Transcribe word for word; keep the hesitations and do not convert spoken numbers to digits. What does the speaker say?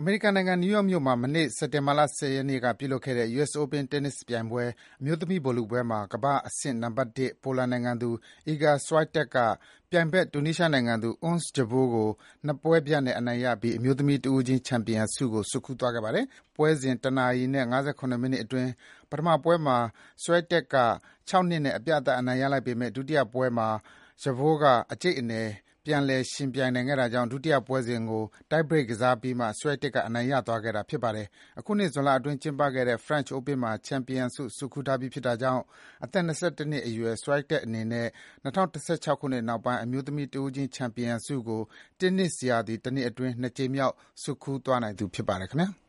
အမေရိကန်နိုင်ငံ နယူးယောက်မြို့မှာ မနေ့ စက်တင်ဘာလ ၁၀ ရက်နေ့က ပြုလုပ်ခဲ့တဲ့ ယူ အက်စ် Open တင်းနစ်ပြိုင်ပွဲ အမျိုးသမီးဗိုလ်လုပွဲမှာ ကမ္ဘာ့အဆင့် နံပါတ် ၁ ပိုလန်နိုင်ငံသူ Iga Swiatek က ပြိုင်ဘက် တူနီးရှားနိုင်ငံသူ Ons Jabeur ကို ၂ ပွဲပြတ်နဲ့ အနိုင်ရပြီး အမျိုးသမီးတဦးချင်း ချန်ပီယံဆုကို ဆွတ်ခူးသွားခဲ့ပါတယ်။ ပွဲစဉ် တနာရီနဲ့ ၅၇ မိနစ်အတွင်း ပထမပွဲမှာ Swiatek က ၆-၂ နဲ့ အပြတ်သတ် အနိုင်ရလိုက်ပေမယ့် ဒုတိယပွဲမှာ Jabeur က အကြိတ်အနယ် ပြန်လည် ယှဉ်ပြိုင်နိုင်ခဲ့တာကြောင့် ဒုတိယပွဲစဉ်ကို tie break ကစားပြီးမှ Swiatek က အနိုင်ရသွားခဲ့တာ ဖြစ်ပါတယ်။ အခုနှစ် ဇွန်လအတွင်း ကျင်းပခဲ့တဲ့ French Open မှာ ချန်ပီယံဆု ဆွတ်ခူးထားပြီးဖြစ်တာကြောင့် အသက် ၂၁ နှစ်အရွယ် Swiatek အနေနဲ့ ၂၀၁၆ ခုနှစ်နောက်ပိုင်း အမျိုးသမီးတဦးချင်း ချန်ပီယံဆုကို တင်းနစ်ရာသီ တနှစ်အတွင်း ၂ ကြိမ်မြောက် ဆွတ်ခူးသွားနိုင်သူ ဖြစ်ပါတယ်ခင်ဗျာ။